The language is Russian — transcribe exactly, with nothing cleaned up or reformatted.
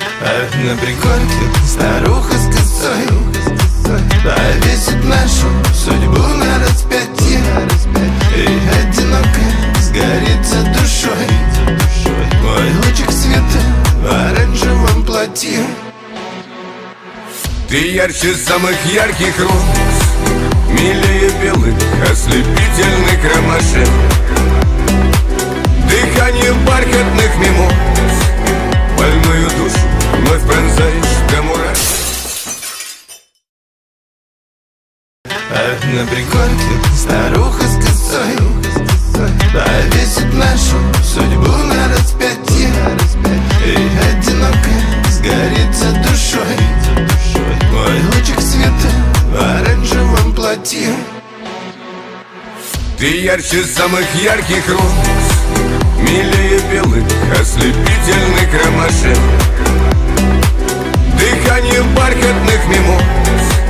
А на пригорке старуха с косой повесит нашу судьбу на распятие, и одинокая сгорится душой мой лучик света в оранжевом платье. Ты ярче самых ярких роз, милее белых ослепительных ромашек, дыхание бархатных мимоз, больную душу вновь пронзаешь до мурашек. А на пригорке старуха с косой повесит нашу судьбу на распятие, и одинокая сгорится душой мой лучик света в оранжевом платье. Ты ярче самых ярких роз, милее белых ослепительных ромашек, дыхание бархатных мимоз,